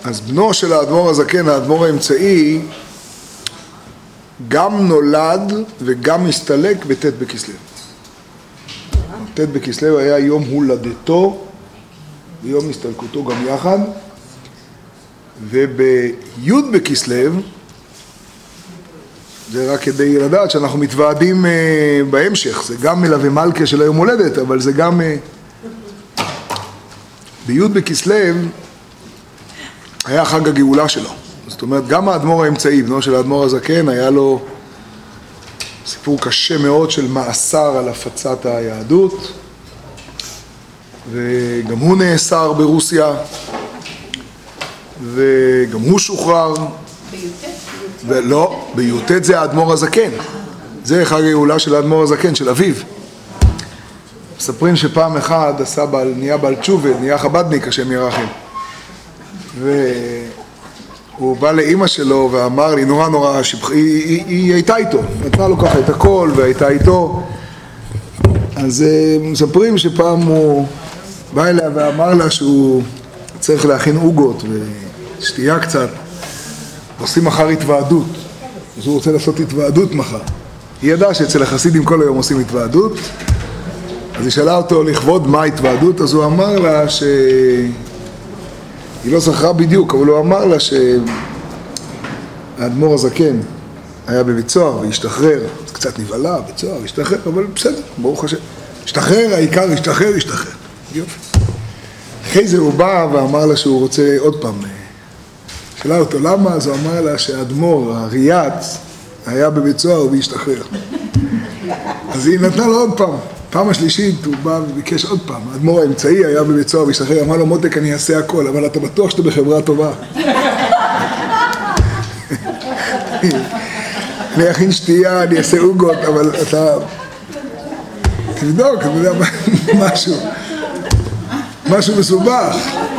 אז בנו של האדמו"ר הזקן, האדמו"ר האמצעי, גם נולד וגם הסתלק בט' בכסלו. ט' בכסלו היה יום הולדתו ויום הסתלקותו גם יחד, ובי' בכסלו, זה רק כדי לדעת שאנחנו מתוועדים בהמשך, זה גם מלווה מלכה של היום הולדת, אבל זה גם בי' בכסלו היה חג הגאולה שלו. זאת אומרת, גם האדמו"ר האמצעי, בנו של האדמו"ר הזקן, היה לו סיפור קשה מאוד של מאסר על הפצת היהדות, וגם הוא נאסר ברוסיה, וגם הוא שוחרר. ולא, בי"ט זה האדמו"ר הזקן. זה חג הגאולה של האדמו"ר הזקן, של אביו. מספרים שפעם אחד נהיה בעל תשובה, נהיה חבדניק, השם ירחם. והוא בא לאמא שלו ואמר לי, נורא, היא הייתה איתו, נתנה לו ככה את הכל והייתה איתו. אז מספרים שפעם הוא בא אליה ואמר לה שהוא צריך להכין עוגות ושתייה קצת. עושים מחר התוועדות, אז הוא רוצה לעשות התוועדות מחר. היא ידעה שאצל החסידים כל היום עושים התוועדות, אז היא שאלה אותו לכבוד מה התוועדות, אז הוא אמר לה היא לא זכרה בדיוק, אבל הוא אמר לה שהאדמו"ר הזקן היה בבית סוהר והשתחרר, אז קצת נבהלה, בית סוהר, השתחרר, אבל בסדר, ברוך השם. השתחרר, העיקר השתחרר. יופי. אחרי זה הוא בא ואמר לה שהוא רוצה עוד פעם, שאלה אותו למה, אז הוא אמר לה שהאדמו"ר, הריאץ, היה בבית סוהר והשתחרר. אז היא נתנה לו עוד פעם. פעם השלישית הוא בא וביקש עוד פעם. האדמו"ר האמצעי היה בבית סוהר והשתחרר, אמר לו מותק אני אעשה הכל, אבל אתה בטוח שאתה בחברה טובה. אני אכין שתייה, אני אעשה עוגות, אבל אתה תבדוק, אתה יודע משהו מסובך.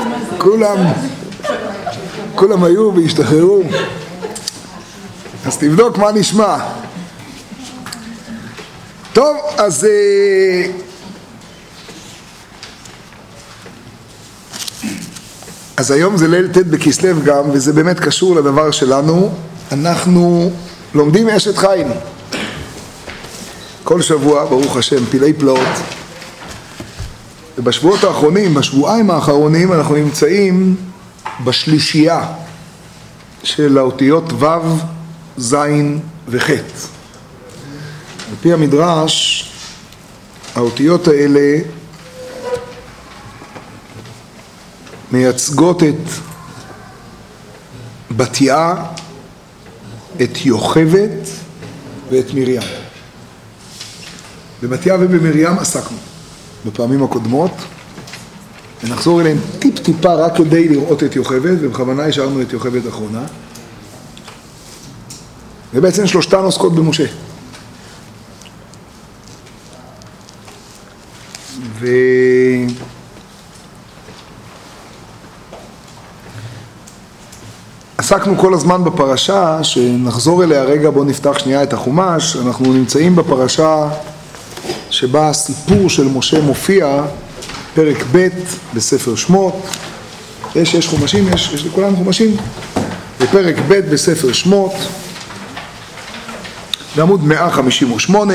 כולם היו והשתחררו, אז תבדוק מה נשמע. טוב, אז היום זה ליל ט' בכסלו גם, וזה באמת קשור לדבר שלנו. אנחנו לומדים אשת חיל כל שבוע, ברוך השם, פילי פלאות. ובשבועות האחרונים, בשבועיים האחרונים, אנחנו נמצאים בשלישייה של האותיות ו', ז' וח'. על פי המדרש, האותיות האלה מייצגות את בתיה, את יוכבד ואת מרים. בבתיה ובמרים עסקנו בפעמים הקודמות, ונחזור אליהם טיפה רק כדי לראות את יוכבד, ובכוונה השארנו את יוכבד אחרונה. ובעצם שלושתן עוסקות במשה. עסקנו כל הזמן בפרשה, שנחזור אליה רגע, בואו נפתח שנייה את החומש. אנחנו נמצאים בפרשה שבה הסיפור של משה מופיע, פרק ב' בספר שמות. יש חומשים, יש לכולנו חומשים. בפרק ב' בספר שמות, בעמוד 158.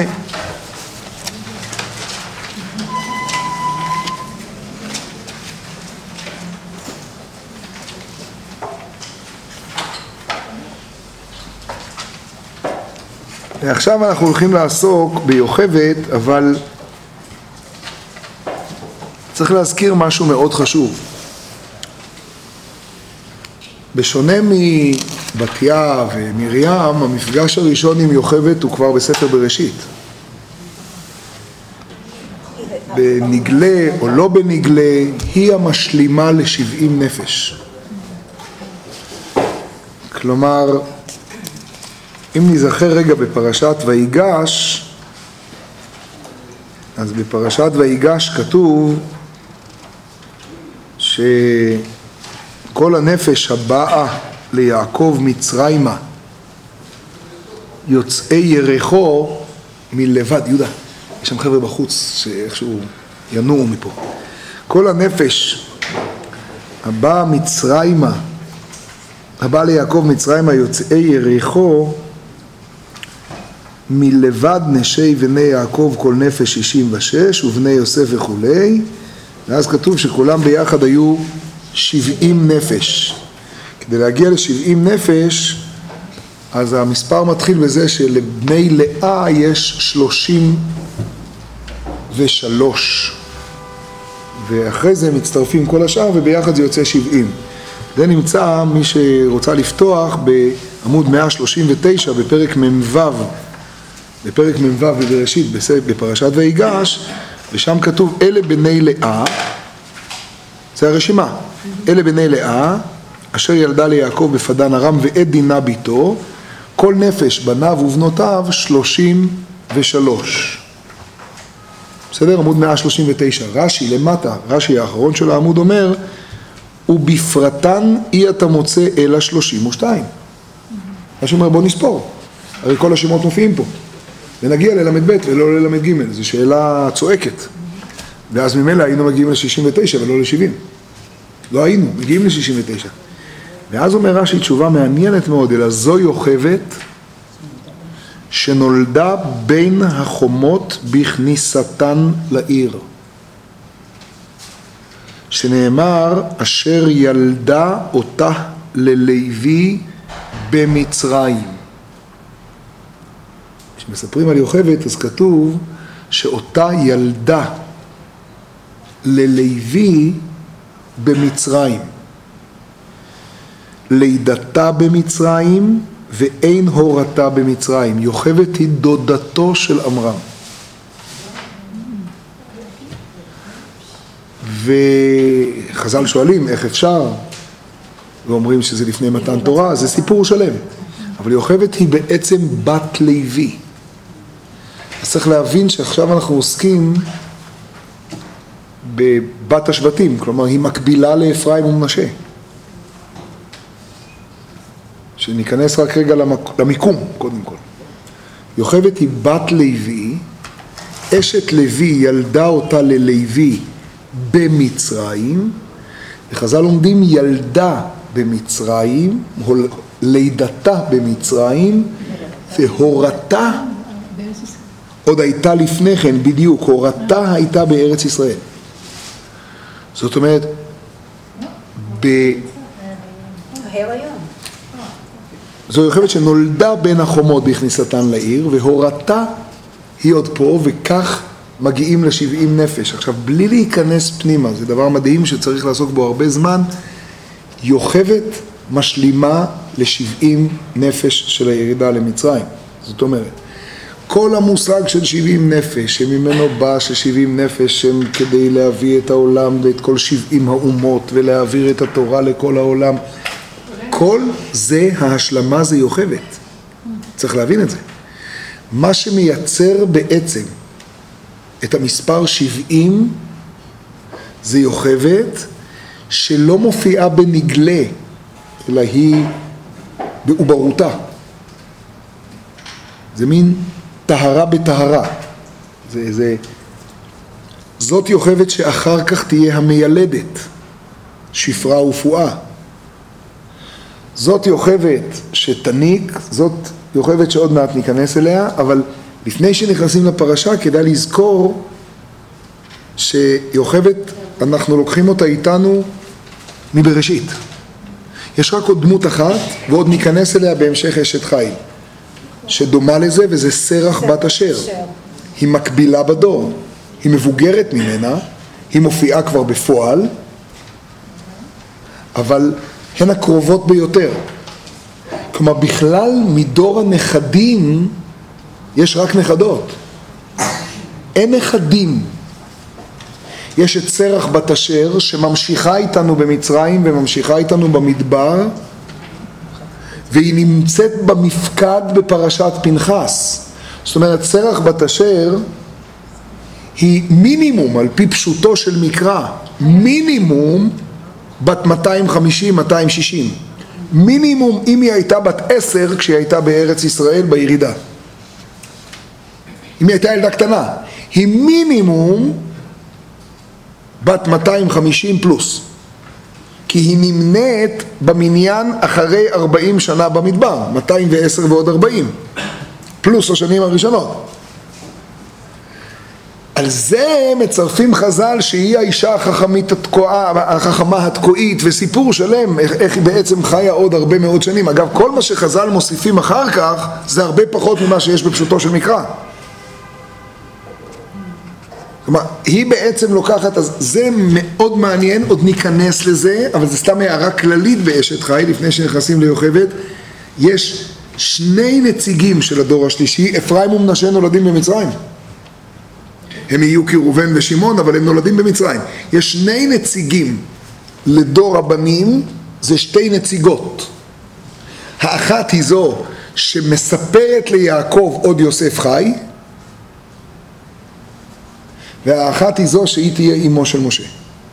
ועכשיו אנחנו הולכים לעסוק ביוכבד, אבל צריך להזכיר משהו מאוד חשוב. בשונה מבתיה ומרים, המפגש הראשון עם יוכבד הוא כבר בספר בראשית. בנגלה או לא בנגלה, היא המשלימה ל70 נפש. כלומר, אם נזכר רגע בפרשת ויגש, אז בפרשת ויגש כתוב שכל הנפש הבאה ליעקב מצרימה, יוצאי ירחו מלבד, יהודה, יש שם חבר'ה בחוץ שאיכשהו ינועו מפה. כל הנפש הבאה מצרימה הבא ליעקב מצרימה יוצאי יריחו, מלבד נשי בני יעקב כל נפש 66 ובני יוסף וכולי, ואז כתוב שכולם ביחד היו 70 נפש. כדי להגיע ל-70 נפש, אז המספר מתחיל בזה שלבני לאה יש 33, ואחרי זה מצטרפים כל השאר וביחד זה יוצא 70. זה נמצא, מי שרוצה לפתוח, בעמוד 139 בפרק מ"ו בבראשית בפרשת ויגש, ושם כתוב אלה בני לאה, זה הרשימה, אלה בני לאה אשר ילדה ליעקב בפדן ארם ואת דינה ביתו, כל נפש בניו ובנותיו 33. בסדר? עמוד 139. רש"י למטה, רש"י האחרון של העמוד אומר, ובפרטן אי אתה מוצא אלא 32. רש"י אומר בוא נספור, הרי כל השמות מופיעים פה, ונגיע ללמד ב' ולא ללמד ג', זו שאלה צועקת, ואז ממילא היינו מגיעים ל-69 ולא ל-70. לא היינו, מגיעים ל-69. ואז אומר רש"י תשובה מעניינת מאוד, אלא זו יוכבת שנולדה בין החומות בכניסתן לעיר. שנאמר, אשר ילדה אותה ללוי במצרים. כשמספרים על יוכבת, אז כתוב שאותה ילדה ללוי במצרים. לידתה במצרים ואין הורתה במצרים. יוכבת היא דודתו של עמרם. וחז"ל שואלים איך אפשר, ואומרים שזה לפני מתן תורה, זה סיפור שלם. אבל יוכבת היא בעצם בת לוי. אז צריך להבין שעכשיו אנחנו עוסקים בבת השבטים, כלומר היא מקבילה לאפרים ומנשה. שניכנס רק רגע למיקום, קודם כל. יוכבת היא בת לוי, אשת לוי ילדה אותה ללוי במצרים, וחז"ל לומדים ילדה במצרים, לידתה במצרים, והורתה עוד הייתה לפני כן, בדיוק, הורתה הייתה בארץ ישראל. זאת אומרת, זו יוכבת שנולדה בין החומות בכניסתן לעיר, והורתה היא עוד פה, וכך מגיעים ל-70 נפש. עכשיו, בלי להיכנס פנימה, זה דבר מדהים שצריך לעסוק בו הרבה זמן, יוכבת משלימה ל-70 נפש של הירידה למצרים. זאת אומרת, כל המושג של 70 נפש, שממנו בא ש70 נפש הם כדי להביא את העולם ואת כל 70 האומות ולהעביר את התורה לכל העולם, כל זה, ההשלמה זה יוכבת. צריך להבין את זה. מה שמייצר בעצם את המספר 70 זה יוכבת שלא מופיעה בנגלה, אלא היא בעוברותה. זה מין טהרה בטהרה. זאת יוכבת שאחר כך תהיה המיילדת, שפרה ופועה. זאת יוכבת שתניק, זאת יוכבת שעוד מעט ניכנס אליה, אבל לפני שנכנסים לפרשה כדאי לזכור שיוכבת, אנחנו לוקחים אותה איתנו מבראשית. יש רק עוד דמות אחת, ועוד ניכנס אליה בהמשך אשת חיל, שדומה לזה, וזה סרח בת אשר. היא מקבילה בדור, היא מבוגרת ממנה, היא מופיעה כבר בפועל, אבל הן הקרובות ביותר. כלומר, בכלל מדור הנכדים יש רק נכדות. אין נכדים. יש את סרח בת אשר שממשיכה איתנו במצרים וממשיכה איתנו במדבר, והיא נמצאת במפקד בפרשת פנחס. זאת אומרת, סרח בת אשר היא מינימום, על פי פשוטו של מקרא, מינימום בת 250-260. מינימום אם היא הייתה בת 10 כשהיא הייתה בארץ ישראל בירידה. אם היא הייתה ילדה קטנה, היא מינימום בת 250 פלוס. כי היא נמנית במניין אחרי 40 שנה במדבר, 210 ועוד 40, פלוס השנים הראשונות. על זה מצרפים חז"ל שהיא האישה החכמה התקועית, וסיפור שלם איך היא בעצם חיה עוד הרבה מאוד שנים. אגב, כל מה שחז"ל מוסיפים אחר כך זה הרבה פחות ממה שיש בפשוטו של מקרא. כלומר, היא בעצם לוקחת, אז זה מאוד מעניין, עוד ניכנס לזה, אבל זה סתם הערה כללית באשת חי, לפני שנכנסים ליוכבד. יש שני נציגים של הדור השלישי, אפרים ומנשה נולדים במצרים. הם יהיו כראובן ושמעון, אבל הם נולדים במצרים. יש שני נציגים לדור הבנים, זה שתי נציגות. האחת היא זו שמספרת ליעקב עוד יוסף חי, והאחת היא זו שהיא תהיה אמו של משה.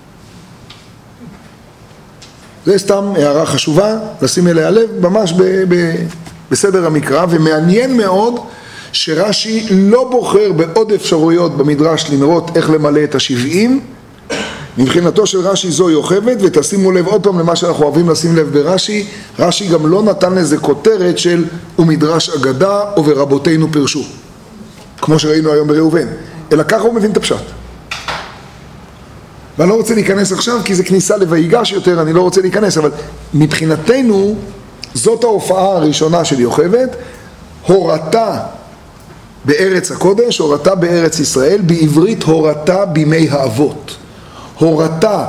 זה סתם הערה חשובה, לשים אליה לב, ממש בסדר המקרא, ומעניין מאוד שרש"י לא בוחר בעוד אפשרויות במדרש לנרות איך למלא את ה70. מבחינתו של רש"י זו יוכבד, ותשימו לב עוד פעם למה שאנחנו אוהבים לשים לב ברש"י, רש"י גם לא נתן לזה כותרת של ומדרש אגדה או ורבותינו פרשו, כמו שראינו היום בראובן, אלא ככה הוא מבין את הפשט. ואני לא רוצה להיכנס עכשיו כי זה כניסה לויגש יותר, אני לא רוצה להיכנס, אבל מבחינתנו זאת ההופעה הראשונה של יוכבד, הורתה בארץ הקודש, הורתה בארץ ישראל, בעברית הורתה בימי האבות. הורתה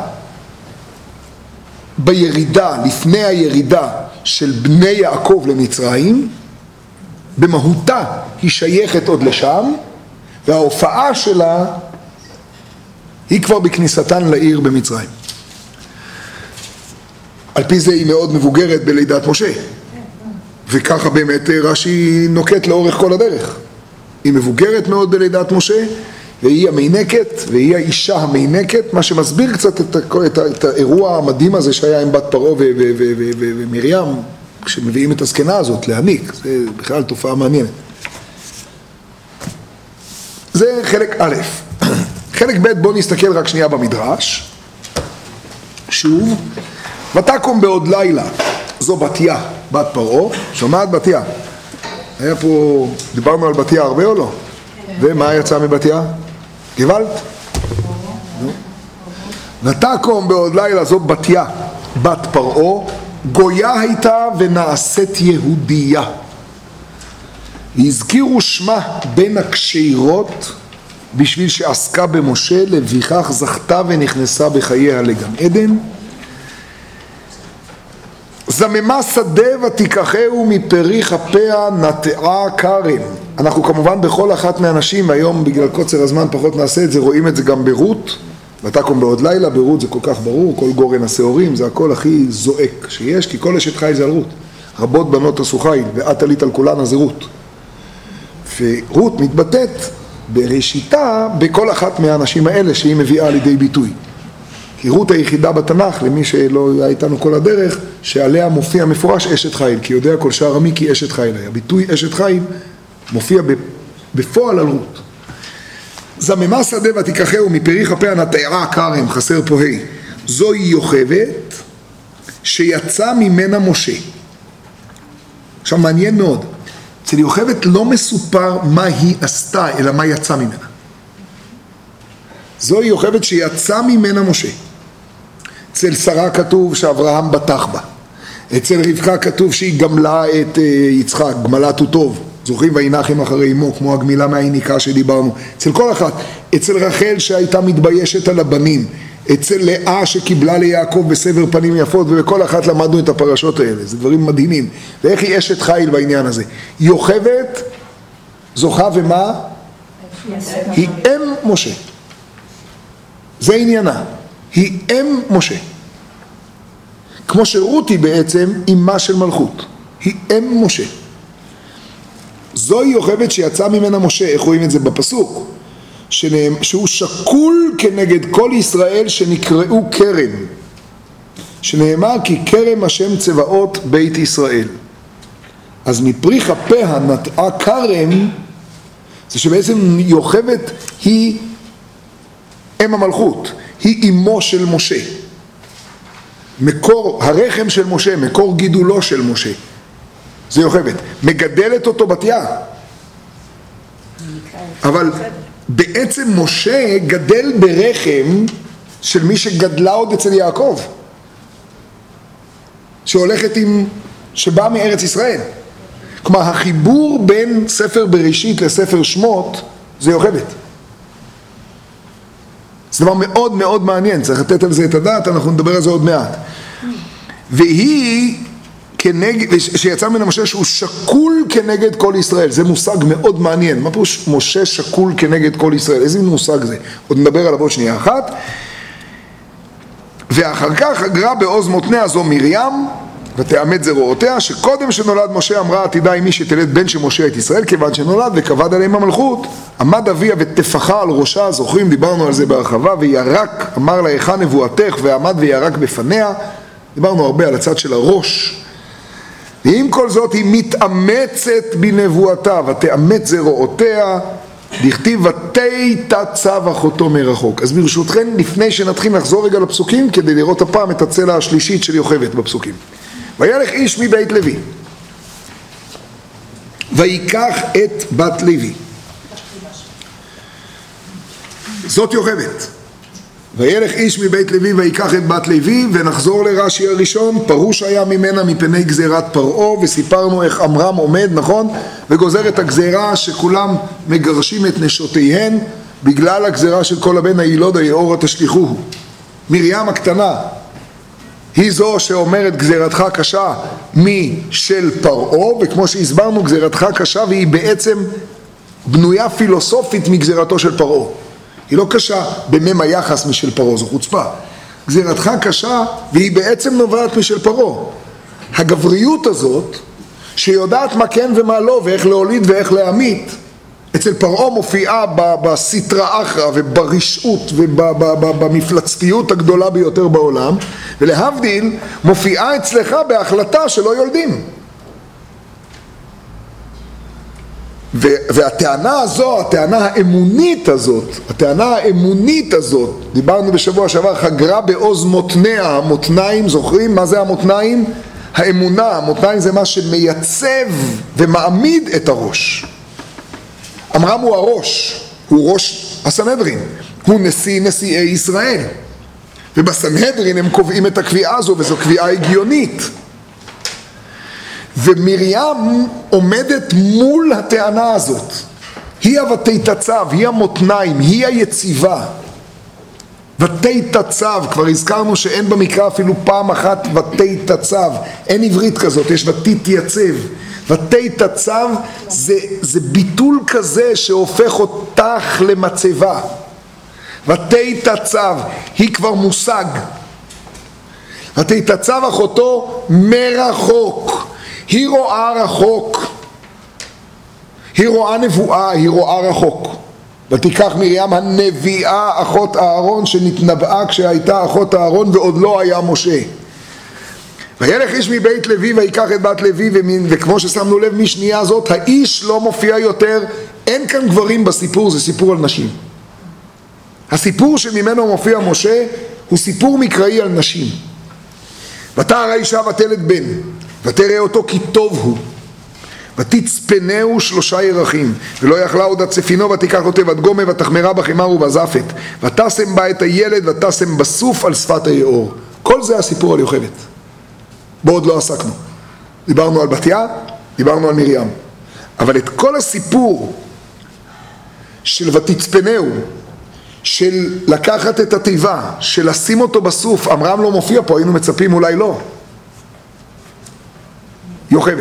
בירידה, לפני הירידה של בני יעקב למצרים, במהותה היא שייכת עוד לשם, וההופעה שלה היא כבר בכניסתן לעיר במצרים. על פי זה היא מאוד מבוגרת בלידת משה, וככה באמת רש"י נוקט לאורך כל הדרך. היא מבוגרת מאוד בלידת משה, והיא המינקת, והיא האישה המינקת, מה שמסביר קצת את האירוע המדהים הזה שהיה עם בת פרעה ומרים, כשמביאים את הזקנה הזאת להניק. זה בכלל תופעה מעניינת. זה חלק א'. חלק ב', בוא נסתכל רק שנייה במדרש. שוב, ותקום בעוד לילה, זו בתיה, בת פרעה. שומעת בתיה? היה פה, דיברנו על בתיה הרבה או לא? ומה יצא מבתיה? גוואלד? ותקום בעוד לילה, זו בתיה, בת פרעה, גויה הייתה ונעשית יהודייה. והזכירו שמה בין הקשירות בשביל שעסקה במשה, לפיכך זכתה ונכנסה בחייה לגן עדן. זממה שדה ותיקחהו מפרי כפיה נטעה כרם. אנחנו כמובן בכל אחת מהנשים, היום בגלל קוצר הזמן פחות נעשה את זה, רואים את זה גם ברות. ותקום בעוד לילה, ברות זה כל כך ברור, כל גורן השעורים, זה הכל הכי זועק שיש, כי כל אשת חי זה על רות. רבות בנות עשו חיל, ואת עלית על כולן אז זה רות. ורות מתבטאת בראשיתה בכל אחת מהאנשים האלה שהיא מביאה לידי ביטוי. כי רות היחידה בתנ"ך, למי שלא היה איתנו כל הדרך, שעליה מופיע מפורש אשת חיל, כי יודע כל שער עמי כי אשת חיל היה. ביטוי אשת חיל מופיע בפועל על רות. זממה שדה ותיקחהו מפרי כפיה נטעה כרם, חסר פה ה', זוהי יוכבד שיצא ממנה משה. עכשיו מעניין מאוד, אצל יוכבד לא מסופר מה היא עשתה, אלא מה יצא ממנה. זוהי יוכבד שיצא ממנה משה. אצל שרה כתוב שאברהם בטח בה. אצל רבקה כתוב שהיא גמלה את יצחק, גמלת הוא טוב. זוכרים וינחם אחרי אמו, כמו הגמילה מהיניקה שדיברנו. אצל כל אחת. אצל רחל שהייתה מתביישת על הבנים. אצל לאה שקיבלה ליעקב בסבר פנים יפות, ובכל אחת למדנו את הפרשות האלה. זה דברים מדהימים. ואיך היא אשת חיל בעניין הזה? יוכבד זוכה ומה? היא אם משה. זה עניינה. היא אם משה. כמו שרות היא בעצם אמה של מלכות. היא אם משה. זוהי יוכבד שיצא ממנה משה. איך רואים את זה בפסוק? שהוא שקול כנגד כל ישראל שנקראו כרם. שנאמר כי כרם השם צבאות בית ישראל. אז מפרי כפיה נטעה כרם, זה שבעצם יוכבד היא אם המלכות. היא אמו של משה. מקור הרחם של משה, מקור גידולו של משה. זה יוכבד. מגדלת אותו בתיה. אבל בעצם משה גדל ברחם של מי שגדלה עוד אצל יעקב. שהולכת שבאה מארץ ישראל. כלומר, החיבור בין ספר בראשית לספר שמות זה יוכבד. זה דבר מאוד מאוד מעניין, צריך לתת על זה את הדעת, אנחנו נדבר על זה עוד מעט. והיא שיצא מן משה שהוא שקול כנגד כל ישראל, זה מושג מאוד מעניין. מה פירוש משה שקול כנגד כל ישראל? איזה מושג זה? עוד נדבר עליו עוד שנייה אחת. ואחר כך אגרה בעוז מותניה זו מרים ותאמת זרועותיה, שקודם שנולד משה אמרה עתידה עם מי שתלד בן שמשה את ישראל, כיוון שנולד וכבד עליהם המלכות, עמד אביה ותפחה על ראשה, זוכרים, דיברנו על זה בהרחבה, וירק, אמר לה היכן נבואתך, ועמד וירק בפניה. דיברנו הרבה על הצד של הראש. ועם כל זאת היא מתאמצת בנבואתה, ותאמת זרועותיה, דכתיב ותיתצב אחותו מרחוק. אז ברשותכם, לפני שנתחיל נחזור רגע לפסוקים, כדי לראות הפעם את הצלע השלישית של יוכבד בפסוקים. וילך איש מבית לוי, ויקח את בת לוי. זאת יוכבד. וילך איש מבית לוי ויקח את בת לוי, ונחזור לרש"י הראשון. פרוש היה ממנה מפני גזירת פרעה, וסיפרנו איך עמרם עומד, נכון? וגוזר את הגזירה שכולם מגרשים את נשותיהן בגלל הגזירה של כל הבן הילוד היאורה תשליכוהו. מרים הקטנה היא זו שאומרת גזירתך קשה משל פרעה, וכמו שהסברנו גזירתך קשה, והיא בעצם בנויה פילוסופית מגזירתו של פרעה. היא לא קשה במם היחס משל פרעה, זו חוצפה. גזירתך קשה והיא בעצם נובעת משל פרעה. הגבריות הזאת שיודעת מה כן ומה לא ואיך להוליד ואיך להמית, אצל פרעה מופיעה בסטרא אחרא וברשעות ובמפלצתיות הגדולה ביותר בעולם, ולהבדיל מופיעה אצלך בהחלטה שלא יולדים. והטענה הזו, הטענה האמונית הזאת, דיברנו בשבוע שעבר, חגרה בעוז מותניה, המותניים, זוכרים מה זה המותניים? האמונה, המותניים זה מה שמייצב ומעמיד את הראש. עמרם הוא הראש, הוא ראש הסנהדרין, הוא נשיאי ישראל. ובסנהדרין הם קובעים את הקביעה הזו, וזו קביעה הגיונית. ומרים עומדת מול הטענה הזאת. היא ותיתצב, היא המותניים, היא היציבה. ותיתצב, כבר הזכרנו שאין במקרא אפילו פעם אחת ותיתצב, אין עברית כזאת, יש ותתייצב. ותיתצב זה ביטול כזה שהופך אותך למצבה. ותיתצב, היא כבר מושג. ותיתצב אחותו מרחוק. היא רואה רחוק, היא רואה נבואה, היא רואה רחוק. ותיקח מרים הנביאה אחות אהרון, שנתנבאה כשהייתה אחות אהרון ועוד לא היה משה. וילך איש מבית לוי ויקח את בת לוי, וכמו ששמנו לב משנייה הזאת, האיש לא מופיע יותר, אין כאן גברים בסיפור, זה סיפור על נשים. הסיפור שממנו מופיע משה הוא סיפור מקראי על נשים. ותרא האישה ותלד בן, ותראה אותו כי טוב הוא, ותצפנהו 3 ירחים, ולא יכלה עוד הצפינו, ותיקח אותה ותגומה ותחמרה בחימר ובזפת, ותשם בה את הילד ותשם בסוף על שפת היאור. כל זה הסיפור על יוכבד. בעוד לא עסקנו. דיברנו על בתיה, דיברנו על מרים. אבל את כל הסיפור של ותצפנהו, של לקחת את התיבה, של לשים אותו בסוף, עמרם לא מופיע פה, היינו מצפים אולי לא. יוכבד.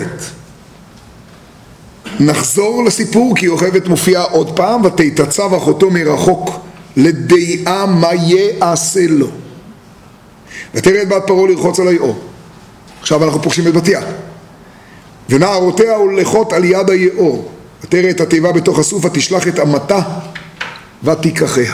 נחזור לסיפור כי יוכבד מופיעה עוד פעם, ותיתצב אחותו מרחוק לדעה מה יעשה לו. ותראה את בת פרעה לרחוץ על היאור. עכשיו אנחנו פוגשים את בתיה. ונערותיה הולכות על יד היאור. ותראה את התיבה בתוך הסוף, ותשלח את אמתה ותיקחיה.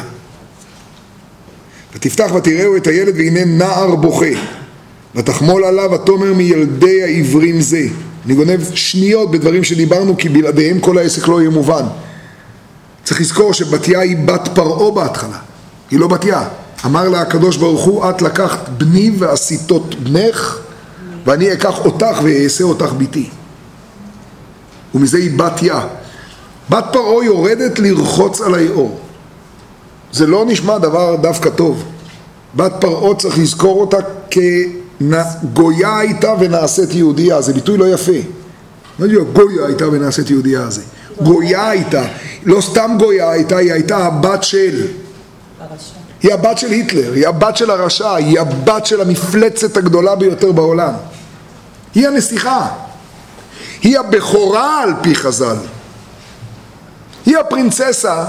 ותפתח ותראהו את הילד והנה נער בוכה. ותחמול עליו ותאמר מילדי העברים זה. אני גונב שניות בדברים שדיברנו כי בלעדיהם כל העסק לא יהיה מובן. צריך לזכור שבתיה היא בת פרעה בהתחלה. היא לא בתיה. אמר לה הקדוש ברוך הוא, את לקחת בני ועשיתות בנך, ואני אקח אותך ואעשה אותך ביתי. ומזה היא בתיה. בת פרעה יורדת לרחוץ על היאור. זה לא נשמע דבר דווקא טוב. בת פרעה צריך לזכור אותה כגויה הייתה ונעשית יהודיה. זה ביטוי לא יפה. מה זה גויה הייתה ונעשית יהודיה הזה? גויה הייתה. לא סתם גויה הייתה, היא הייתה הבת של... היא הבת של היטלר, היא הבת של הרשע, היא הבת של המפלצת הגדולה ביותר בעולם. היא הנסיכה. היא הבכורה על פי חז"ל. היא הפרינצסה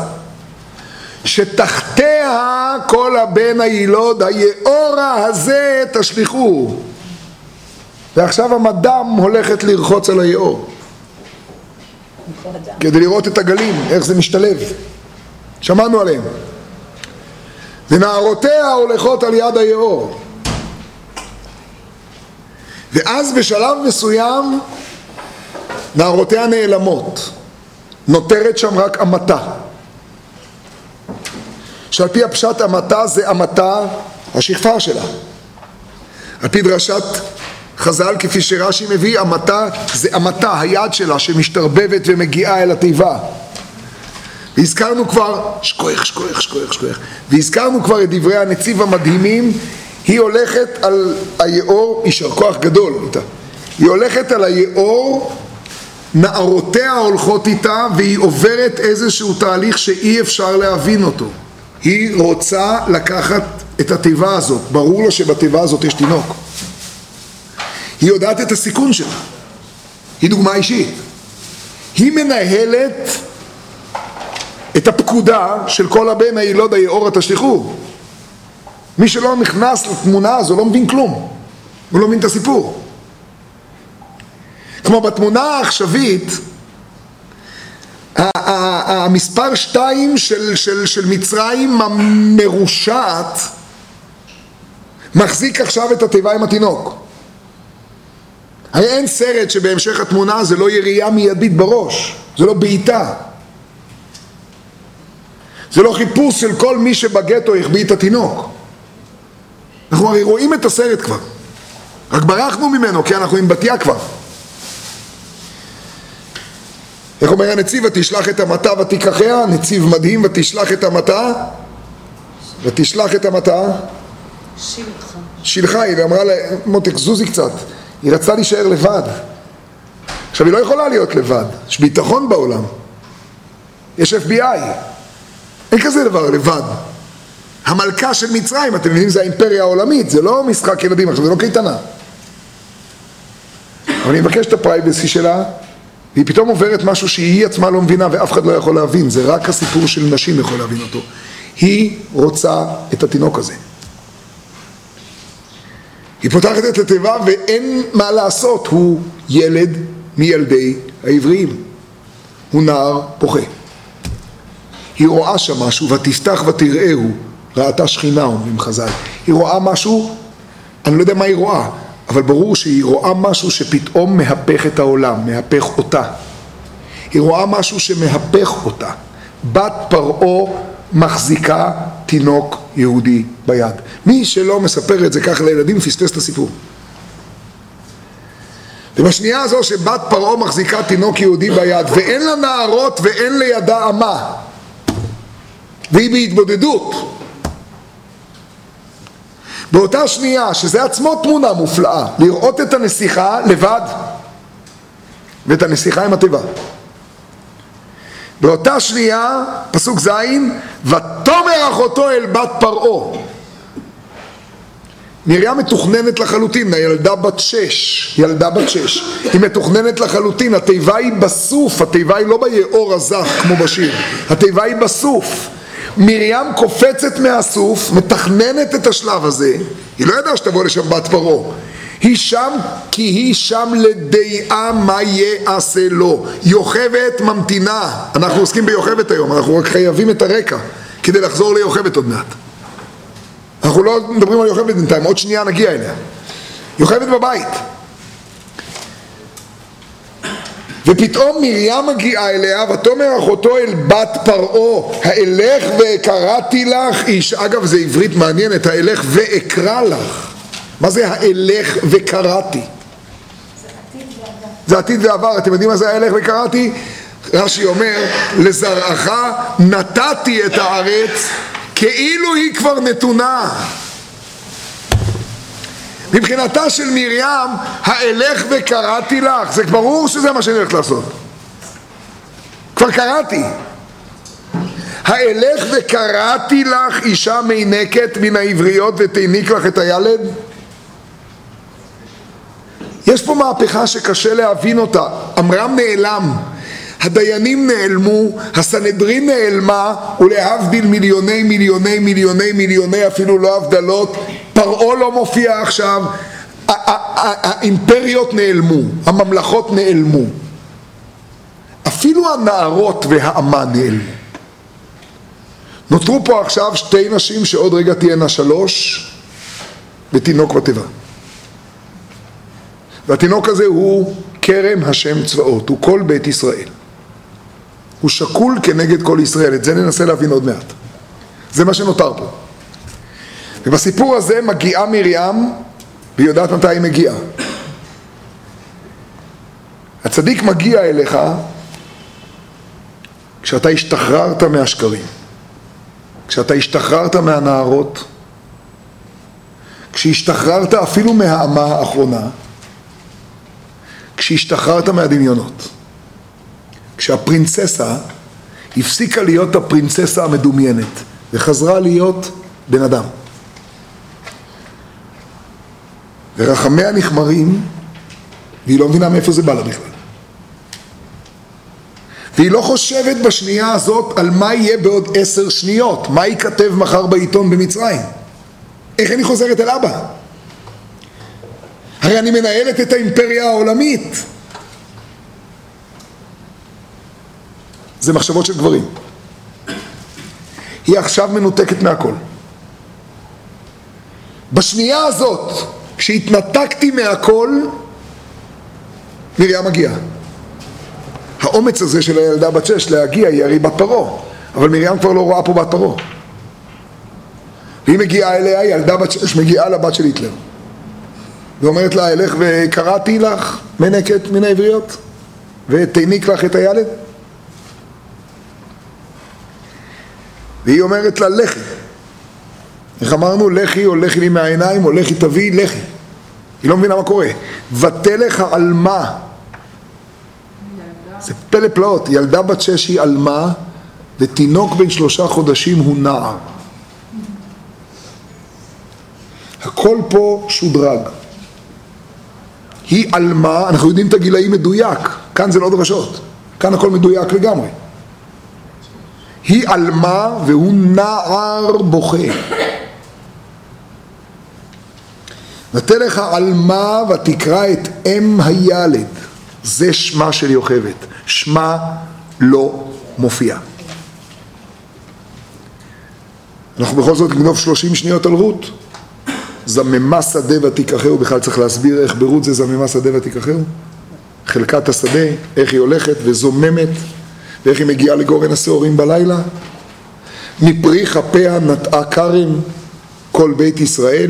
שתחתיה כל הבן הילוד היאורה הזה תשליכו. ועכשיו המדם הולכת לרחוץ על היאור כדי לראות את הגלים, איך זה משתלב. שמענו עליהם. ונערותיה הולכות על יד היאור. ואז בשלב מסוים נערותיה נעלמות, נותרת שם רק אמתה, שעל פי הפשט אמתה זה אמתה השכפה שלה. על פי דרשת חז"ל כפי שרש"י מביא, אמתה זה אמתה, היד שלה שמשתרבבת ומגיעה אל התיבה. והזכרנו כבר שכוח, והזכרנו כבר את דברי הנציב המדהימים. היא הולכת על היאור, יישר כוח גדול איתה, היא הולכת על היאור, נערותיה הולכות איתה, והיא עוברת איזשהו תהליך שאי אפשר להבין אותו. היא רוצה לקחת את התיבה הזאת, ברור לה שבתיבה הזאת יש תינוק, היא יודעת את הסיכון שלה, היא דוגמה אישית, היא מנהלת את הפקודה של כל הבן הילוד היאורה תשליכו. מי שלא נכנס לתמונה הזו לא מבין כלום, הוא לא מבין את הסיפור. כמו בתמונה העכשווית, המספר 2 של מצרים המרושעת מחזיק עכשיו את התיבה עם התינוק. הרי אין סרט שבהמשך התמונה זה לא ירייה מיידית בראש, זה לא בעיטה, זה לא חיפוש של כל מי שבגטו החביא את התינוק. אנחנו הרי רואים את הסרט כבר, רק ברחנו ממנו כי אנחנו עם בתיה כבר. איך אומר הנציב? ותשלח את המטה ותיקחיה, נציב מדהים, ותשלח את המטה ותשלח את המטה שילחה. היא ואמרה לה, מותק זוזי קצת, היא רצתה להישאר לבד. עכשיו היא לא יכולה להיות לבד, יש ביטחון בעולם, יש FBI, אין כזה דבר לבד. המלכה של מצרים, אתם מבינים, זה האימפריה העולמית, זה לא משחק ילדים עכשיו, זה לא קייטנה. אבל אני מבקש את הפרייבסי שלה, והיא פתאום עוברת משהו שהיא עצמה לא מבינה ואף אחד לא יכול להבין, זה רק הסיפור של נשים יכול להבין אותו. היא רוצה את התינוק הזה, היא פותחת את התיבה ואין מה לעשות, הוא ילד מילדי העבריים, הוא נער פוחה. היא רואה שם משהו, ותפתח ותראהו, ראתה שכינה, אומרים חז"ל. היא רואה משהו, אני לא יודע מה היא רואה, אבל ברור שהיא רואה משהו שפתאום מהפך את העולם, מהפך אותה. היא רואה משהו שמהפך אותה. בת פרעה מחזיקה תינוק יהודי ביד. מי שלא מספר את זה כך לילדים פספס את הסיפור. ובשנייה הזו שבת פרעה מחזיקה תינוק יהודי ביד, ואין לה נערות ואין לידה אמה, והיא בהתבודדות, באותה שנייה, שזה עצמו תמונה מופלאה, לראות את הנסיכה לבד, ואת הנסיכה עם התיבה. באותה שנייה, פסוק זין, ותאמר אחותו אל בת פרעה. מרים מתוכננת לחלוטין, הילדה בת 6, היא מתוכננת לחלוטין, התיבה היא בסוף, התיבה היא לא ביאור הזך כמו בשיר, התיבה היא בסוף. מרים קופצת מהסוף, מתכננת את השלב הזה, היא לא ידעה שתבוא לשם בת פרעה, היא שם כי היא שם לדעה מה יעשה לו. יוכבת ממתינה, אנחנו עוסקים ביוכבת היום, אנחנו רק חייבים את הרקע כדי לחזור ליוכבת עוד מעט. אנחנו לא מדברים על יוכבת בינתיים, עוד שנייה נגיע אליה. יוכבת בבית. ופתאום מרים מגיעה אליה, ותאמר אחותו אל בת פרעה, האלך וקראתי לך איש. אגב, זה עברית מעניינת, האלך ואקרא לך. מה זה האלך וקראתי? זה עתיד ועבר. אתם יודעים מה זה האלך וקראתי? רש"י אומר, לזרעך נתתי את הארץ כאילו היא כבר נתונה. מבחינתה של מרים, האלך וקראתי לך, זה כבר ברור שזה מה שאני הולך לעשות. כבר קראתי. האלך וקראתי לך אישה מינקת מן העבריות ותעניק לך את הילד. יש פה מהפכה שקשה להבין אותה. עמרם נעלם, הדיינים נעלמו, הסנהדרין נעלמה, ולהבדיל מיליוני מיליוני מיליוני מיליוני אפילו לא הבדלות, פרעה לא מופיע עכשיו, האימפריות נעלמו, הממלכות נעלמו, אפילו הנערות והאמה נעלמו. נותרו פה עכשיו שתי נשים שעוד רגע תהיינה 3 ותינוק בתיבה. והתינוק הזה הוא כרם השם צבאות, הוא כל בית ישראל. הוא שקול כנגד כל ישראל, את זה ננסה להבין עוד מעט. זה מה שנותר פה. ובסיפור הזה מגיעה מרים, והיא יודעת מתי היא מגיעה. הצדיק מגיע אליך כשאתה השתחררת מהשקרים, כשאתה השתחררת מהנערות, כשהשתחררת אפילו מהאמה האחרונה, כשהשתחררת מהדמיונות, כשהפרינססה הפסיקה להיות הפרינססה המדומיינת וחזרה להיות בן אדם, ורחמיה נחמרים, והיא לא מבינה מאיפה זה בא לה בכלל, והיא לא חושבת בשנייה הזאת על מה יהיה בעוד 10 שניות, מה ייכתב מחר בעיתון במצרים, איך אני חוזרת אל אבא. הרי אני מנהלת את האימפריה העולמית. זה מחשבות של גברים. היא עכשיו מנותקת מהכל. בשנייה הזאת, כשהתנתקתי מהכל, מרים מגיעה. האומץ הזה של הילדה בת 6 להגיע, היא הרי בת פרעה, אבל מרים כבר לא רואה פה בת פרעה. והיא מגיעה אליה, ילדה בת 6 מגיעה לבת של היטלר. ואומרת לה, אלך וקראתי לך מנקת מן העבריות ותעניק לך את הילד. והיא אומרת לה, לכי. איך אמרנו? לכי או לכי לי מהעיניים או לכי תביא, לכי. היא לא מבינה מה קורה. ותלך העלמה. זה פלא פלאות. ילדה בת 6 היא עלמה ותינוק בן 3 חודשים הוא נער. הכל פה שודרג. היא עלמה, אנחנו יודעים את הגילאים מדויק, כאן זה לא דרשות, כאן הכל מדויק לגמרי. היא עלמה והוא נער בוכה. ותלך העלמה ותקרא את אם הילד, זה שמה של יוכבד, שמה לא מופיע. אנחנו בכל זאת נגנוב 30 שניות על רות. זממה שדה ותיקחהו, בכלל צריך להסביר איך ברות זה זממה שדה ותיקחהו, חלקת השדה, איך היא הולכת וזוממת, ואיך היא מגיעה לגורן השעורים בלילה. מפרי כפיה נטעה כרם כל בית ישראל.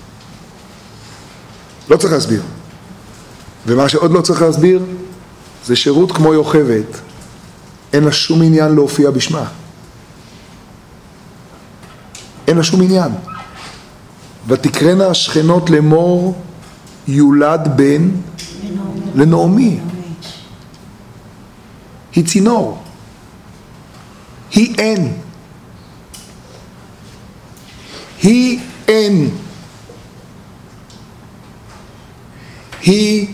לא צריך להסביר. ומה שעוד לא צריך להסביר זה שרות כמו יוכבד אין לה שום עניין להופיע בשמה, אין לה שום עניין. ותקרנה השכנות לאמור יולד בן לנעמי. היא צינור, היא אין, היא אין, היא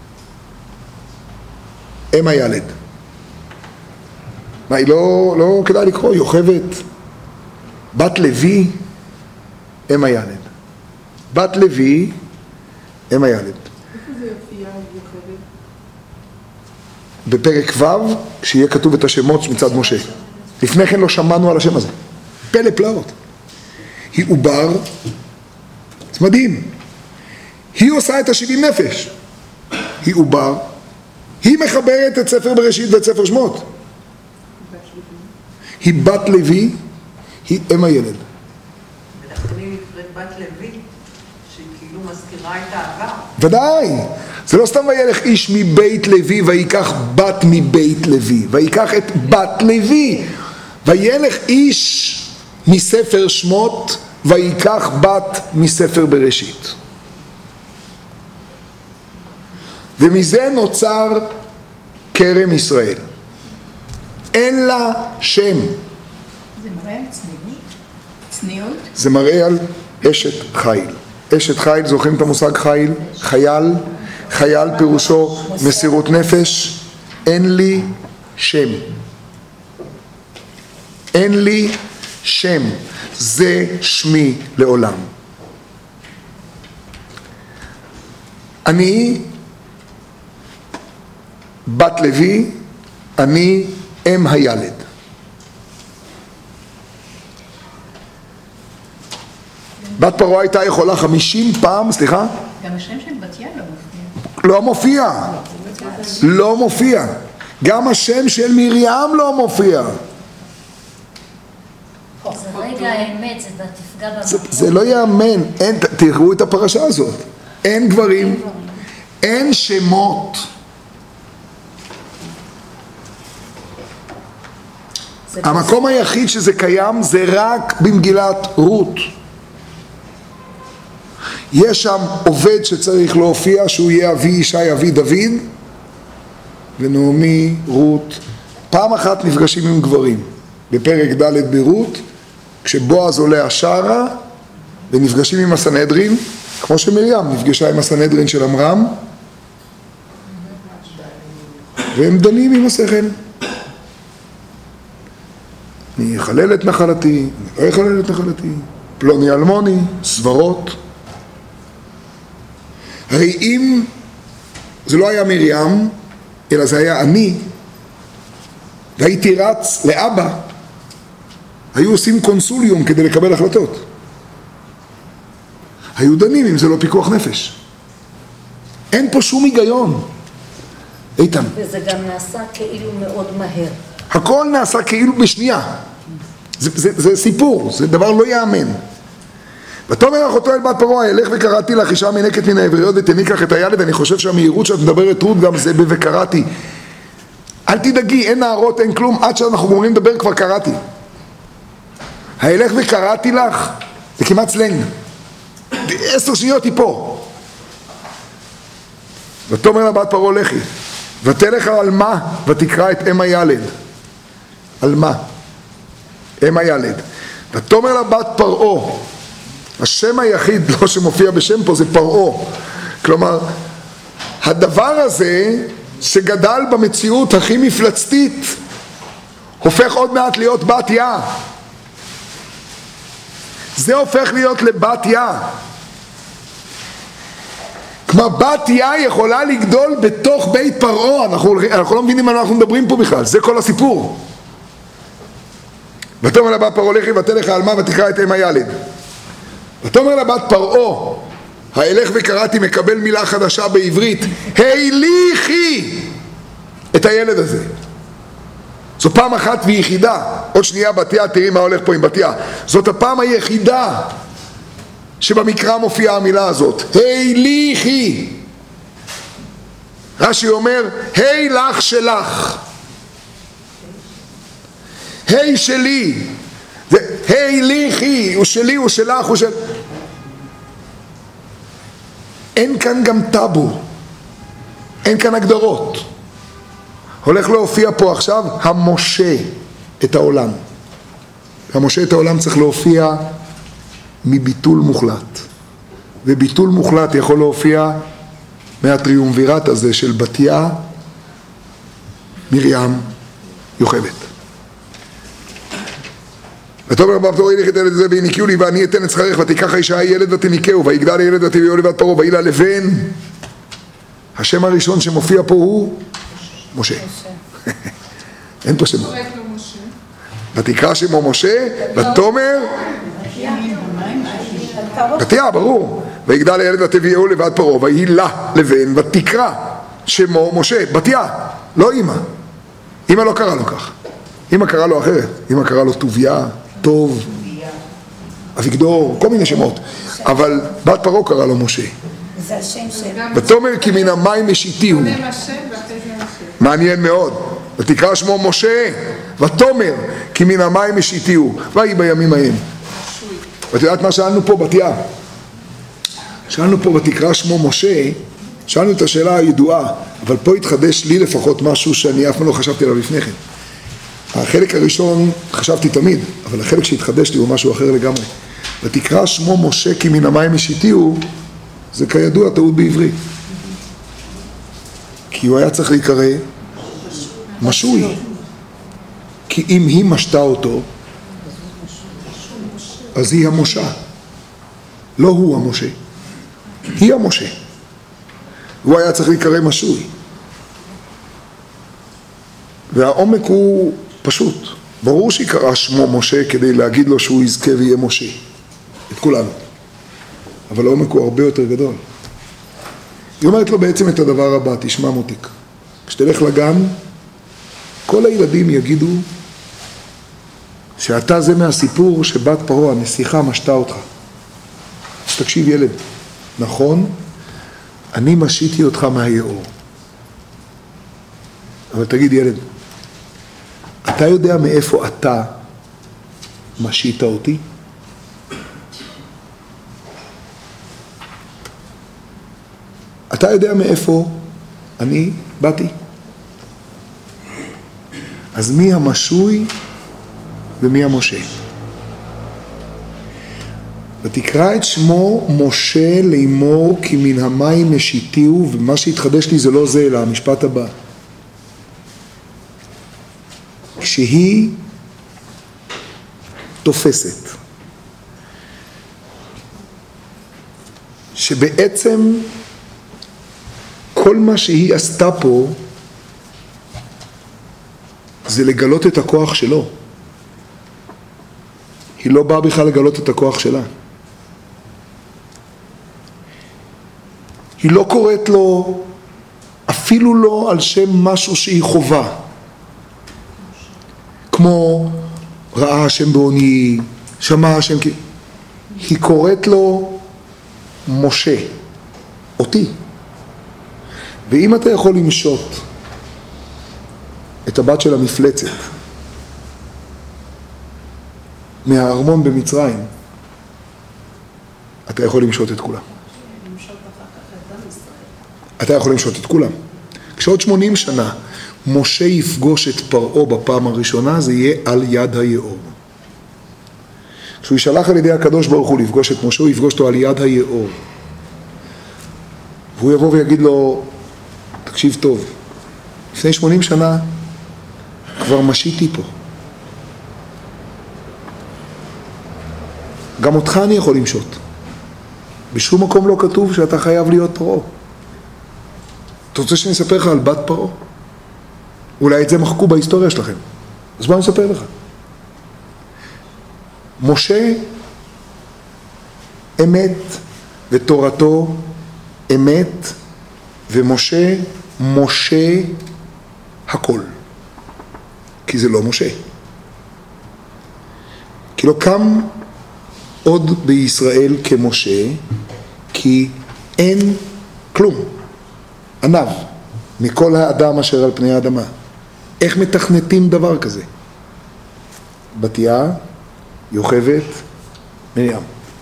אם הילד. מה, היא לא כדאי לקרוא יוכבד בת לוי אם הילד, בת לוי אם הילד. איפה זה יופיע יוכבד? בפרק ו', כשיהיה כתוב את השמות מצד משה. לפני כן לא שמענו על השם הזה. פלא פלאות. היא עובר, זה מדהים. היא עושה את ה70 נפש. היא עובר, היא מחברת את ספר בראשית ואת ספר שמות. היא בת לוי, היא אם הילד. ולכן היא נקראת בת לוי, שהיא כאילו מזכירה את העבר. ודאי, זה לא סתם וילך איש מבית לוי ויקח בת מבית לוי, ויקח את בת לוי. וילך איש מספר שמות ויקח בת מספר בראשית. ומזה נוצר כרם ישראל. אין לה שם. זה מראה על צניעות? צניעות? זה מראה על אשת חיל. אשת חיל, זוכרים את המושג חיל? חייל. חייל פירושו מסירות נפש. אין לי שם. אין לי שם. זה שמי לעולם. אני בת לוי, אני אם הילד. בת פרעה הייתה יכולה 50 פעם, סליחה? גם השם של בתיה לא מופיע. לא מופיע. גם השם של מרים לא מופיע. זה רגע האמת, זה תפגע במקום. זה לא יאמן. תראו את הפרשה הזאת. אין גברים, אין שמות. המקום היחיד שזה קיים זה רק במגילת רות. יש שם עובד שצריך להופיע שהוא יהיה אבי ישי אבי דוד, ונעמי רות פעם אחת נפגשים עם גברים בפרק ד' ברות, כשבועז עולה השערה ונפגשים עם הסנהדרין, כמו שמרים נפגשה עם הסנהדרין של עמרם, והם דנים עם השכל. אני אחלל את נחלתי, אני לא אחלל את נחלתי, פלוני אלמוני, סברות. הרי אם זה לא היה מרים, אלא זה היה אני, והייתי רץ לאבא, היו עושים קונסוליום כדי לקבל החלטות. היו דנים אם זה לא פיקוח נפש. אין פה שום היגיון. איתן. וזה גם נעשה כאילו מאוד מהר. הכל נעשה כאילו בשנייה. זה סיפור, זה דבר לא יאמן. ותאמר אחותו אל בת פרעה, אלך וקראתי לך אישה מינקת מן העבריות ותניק לך את הילד. אני חושב שהמהירות שאת מדברת רות גם זה ב"וקראתי". אל תדאגי, אין נערות, אין כלום, עד שאנחנו גומרים לדבר כבר קראתי. האלך וקראתי לך, זה כמעט סלנג. 10 שניות היא פה. ותאמר לה בת פרעה לכי, ותלך על מה ותקרא את אם הילד. על מה? אם הילד. ותאמר לה בת פרעה, השם היחיד לא שמופיע בשם פה זה פרעה. כלומר, הדבר הזה שגדל במציאות הכי מפלצתית הופך עוד מעט להיות בתיה. זה הופך להיות לבתיה. כלומר, בתיה יכולה לגדול בתוך בית פרעה. אנחנו לא מבינים מה אנחנו מדברים פה בכלל. זה כל הסיפור. ותאמר לה בת פרעה לכי ותלך על מה ותקרא את אם הילד. ותאמר לה בת פרעה, האלך וקראתי מקבל מילה חדשה בעברית, הליכי את הילד הזה. זו פעם אחת ויחידה. עוד שנייה בתיה, תראי מה הולך פה עם בתיה. זאת הפעם היחידה שבמקרא מופיעה המילה הזאת, הליכי. רש"י אומר, היי לך שלך, היי שלי, היי ליכי, הוא שלי, הוא שלך, הוא של... אין כאן גם טאבו, אין כאן הגדרות. הולך להופיע פה עכשיו המשה את העולם. המשה את העולם צריך להופיע מביטול מוחלט, וביטול מוחלט יכול להופיע מהטריומווירט הזה של בתיה, מרים, יוכבד. ותאמר בת פרעה הליך את הילד הזה והניקיהו לי ואני אתן את שכרך ותיקח האישה ילד ותניקהו ויגדל הילד ותביאו לבת פרעה ויהי לה לבן. השם הראשון שמופיע פה הוא משה. אין פה שם. ותקרא שמו משה ותאמר בתיה, ברור. ויגדל הילד ותביאו לבת פרעה ויהי לה לבן ותקרא שמו משה, בתיה, לא אמא. אמא לא קרא לו כך. אמא קרא לו אחרת. אמא קרא לו טוביה, טוב, אביגדור, כל מיני שמות. אבל בת פרעה קרא לו משה. זה השם של... ותאמר כי מן המים משיתיהו. מעניין מאוד. ותקרא שמו משה, ותאמר כי מן המים משיתיהו. ויהי בימים ההם. ואת יודעת מה שאלנו פה בתיה? שאלנו פה ותקרא שמו משה, שאלנו את השאלה הידועה, אבל פה התחדש לי לפחות משהו שאני אף פעם לא חשבתי עליו לפני כן. החלק הראשון חשבתי תמיד, אבל החלק שהתחדש לי הוא משהו אחר לגמרי. ותקרא שמו משה כי מן המים משיתיהו, זה כידוע טעות בעברית. כי הוא היה צריך להיקרא משוי. כי אם היא משתה אותו, אז היא המשה. לא הוא המשה. היא המשה. הוא היה צריך להיקרא משוי. והעומק הוא פשוט. ברור שיקרא שמו משה כדי להגיד לו שהוא יזכה ויהיה משה. את כולנו. אבל העומק הוא הרבה יותר גדול. היא אומרת לו בעצם את הדבר הבא, תשמע מותיק. כשתלך לגן, כל הילדים יגידו שאתה זה מהסיפור שבת פרעה, הנסיכה, משתה אותך. אז תקשיב ילד, נכון, אני משיתי אותך מהיאור. אבל תגיד ילד, אתה יודע מאיפה אתה משית אותי? אתה יודע מאיפה אני באתי? אז מי המשוי ומי המשה? ותקרא את שמו משה לאמור כי מן המים משיתיהו, ומה שהתחדש לי זה לא זה אלא המשפט הבא. כשהיא תופסת שבעצם כל מה שהיא עשתה פה זה לגלות את הכוח שלו. היא לא באה בכלל לגלות את הכוח שלה. היא לא קוראת לו אפילו לא על שם משהו שהיא חובה. כמו ראה השם בעוני, שמע השם, היא קוראת לו משה, אותי. ואם אתה יכול למשות את הבת של המפלצת מהארמון במצרים, אתה יכול למשות את כולם. אתה יכול למשות את כולם. כשעוד 80 שנה משה יפגוש את פרעה בפעם הראשונה, זה יהיה על יד היאור. כשהוא ישלח על ידי הקדוש ברוך הוא לפגוש את משה, הוא יפגוש אותו על יד היאור. והוא יבוא ויגיד לו, תקשיב טוב, לפני 80 שנה כבר משיתי פה. גם אותך אני יכול למשות. בשום מקום לא כתוב שאתה חייב להיות פרעה. אתה רוצה שאני אספר לך על בת פרעה? אולי את זה מחקו בהיסטוריה שלכם. אז בוא אני אספר לך. משה אמת ותורתו אמת, ומשה משה הכל. כי זה לא משה. כי לא קם עוד בישראל כמשה, כי אין כלום. ענב מכל האדם אשר על פני האדמה. איך מתכנתים דבר כזה? בתיה, יוכבד, מרים.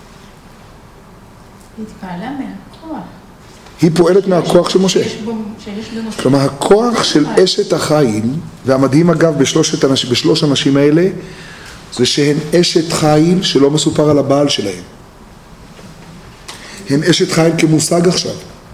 היא התפעלה מהכוח. היא פועלת מהכוח של משה. כלומר, הכוח של אשת החיל, והמדהים אגב בשלוש אנשים האלה, זה שהן אשת חיל שלא מסופר על הבעל שלהם. הן אשת חיל כמושג עכשיו.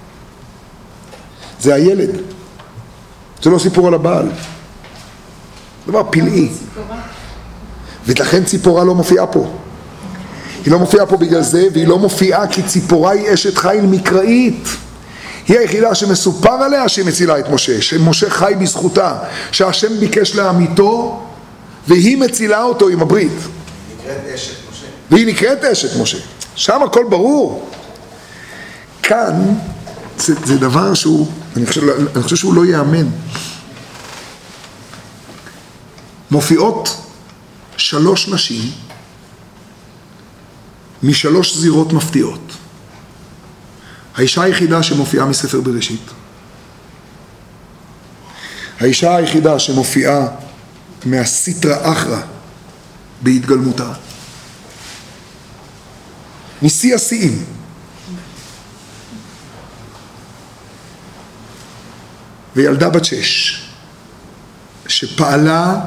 זה הילד. זה לא סיפור על הבעל. דבר פלאי. ולכן ציפורה לא מופיעה פה. היא לא מופיעה פה בגלל זה, והיא לא מופיעה כי ציפורה היא אשת חיל מקראית. היא היחידה שמסופר עליה שהיא מצילה את משה, שמשה חי בזכותה, שהשם ביקש לאמיתו, והיא מצילה אותו עם הברית. נקראת אשת משה. והיא נקראת אשת משה. שם הכל ברור. כאן זה דבר שהוא אני חושב שהוא לא יאמן. מופיעות 3 נשים מ3 זירות מפתיעות. האישה היחידה שמופיעה מספר בראשית. האישה היחידה שמופיעה מהסיטרא אחרא בהתגלמותה. משיא השיאים. וילדה בת 6 שפעלה